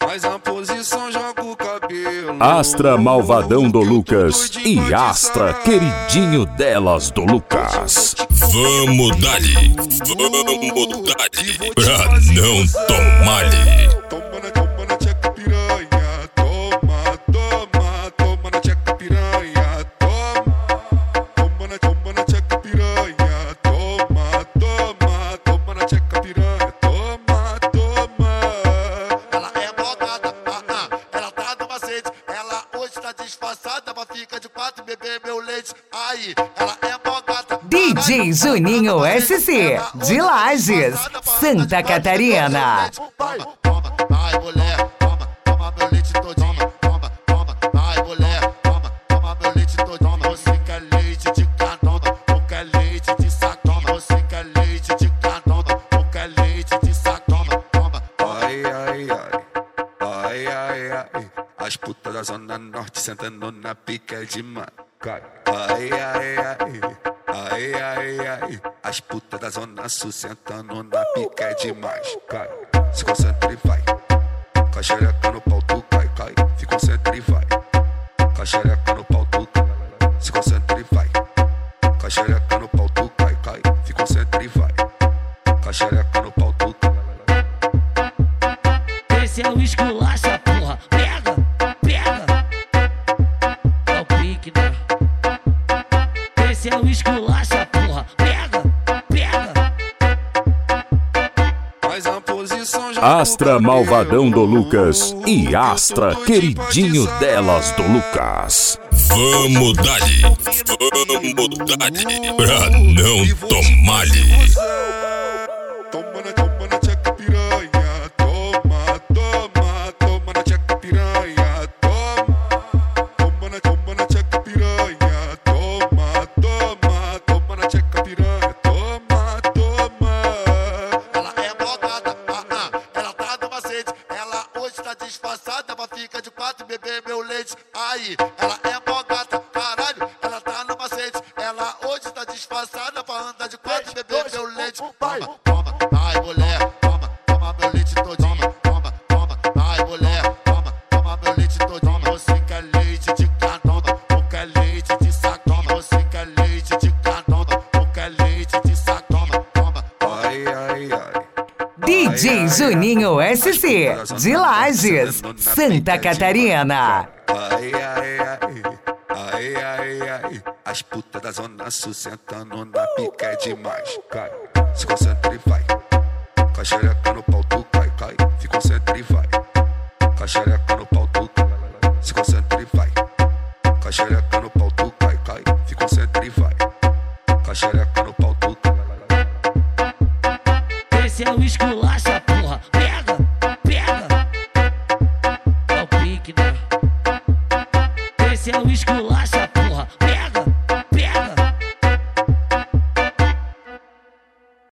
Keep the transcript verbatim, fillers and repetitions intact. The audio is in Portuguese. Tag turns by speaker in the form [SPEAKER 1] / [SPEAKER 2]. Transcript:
[SPEAKER 1] Faz a posição, joga o cabelo.
[SPEAKER 2] Astra Malvadão do Lucas e Astra Queridinho delas do Lucas.
[SPEAKER 3] Vamos dali, vamos dali, pra não tomar-lhe.
[SPEAKER 1] Toma na, toma na tcheca piranha. Toma, toma, toma na tcheca piranha. Toma, toma na, toma na tcheca piranha. Toma, toma, toma na tcheca piranha. Toma, toma.
[SPEAKER 4] Ela é malgada, ah, ah, ela tá no macete. Ela hoje tá disfarçada, mas fica de quatro, beber meu leite. Aí, ela é malgada.
[SPEAKER 5] D J Juninho S C, de Lages, Santa Catarina.
[SPEAKER 4] Toma, toma, vai mulher, toma, toma meu leite todinho. Toma, toma, vai mulher, toma, toma meu leite todinho. Você quer leite de canoma, ou quer leite de saco? Você quer leite de canoma, ou quer leite de saco? Toma, toma.
[SPEAKER 1] Ai, ai, ai. Ai, ai, ai. As putas da Zona Norte sentando na pica é demais. Ai, ai, ai. Ai, ai, ai. As putas da Zona Sul sentando na pica é demais. Cai, se concentra e vai. Com a xereca no pau tu cai, cai. Se concentra e vai. Com a xereca no pau tu cai. Se concentra e vai. Com a xereca no pau tu cai, cai. Se concentra e vai. Com a xereca no pau tu cai.
[SPEAKER 6] Esse é o esculacha, porra. Pega, pega. É o pique, né? Esse é o esculacha, porra. Pega, pega.
[SPEAKER 1] Faz a posição, joga
[SPEAKER 2] Astra
[SPEAKER 1] o
[SPEAKER 2] Malvadão do
[SPEAKER 1] cabelo.
[SPEAKER 2] Lucas e Astra Queridinho delas do Lucas.
[SPEAKER 3] Vamos dali, vamos dali, pra não tomar-lhe.
[SPEAKER 1] Toma na, toma na tcheca piranha. Toma, toma, toma na tcheca piranha. Toma, toma na, toma na tcheca piranha. Toma, toma, toma na tcheca piranha. Toma, toma.
[SPEAKER 4] Ela é malgada, ah, ah, ela tá no macete. Ela hoje tá disfarçada, mas fica de quatro, beber meu leite. Aí, ela é malgada, caralho, ela tá no macete. Ela hoje tá disfarçada, pra andar de quatro, beber meu leite. Toma, toma, vai mulher, toma, toma meu leite todinho. Toma, toma, vai mulher, toma, toma meu leite todinho. Você quer leite de canoma, ou quer leite de saco? Você quer leite de canoma, ou quer leite de saco? Toma, toma.
[SPEAKER 1] Ai, ai, ai.
[SPEAKER 5] D J Juninho S C, de Lages, Santa Catarina.
[SPEAKER 1] Ai, ai, ai. Ai, ai, ai. As putas da Zona Sul sentando na pica é demais. Cai, se concentra e vai. Com a xereca no pau tu cai, cai. Se concentra e vai. Com a xereca no pau tu cai. Se concentra e vai. Com a xereca no pau tu cai, cai. Se concentra e vai. Com a xereca no pau tu cai.
[SPEAKER 6] Esse é o esculacha, porra. Pega, pega. É o pique, né? Esse é o esculacha, porra.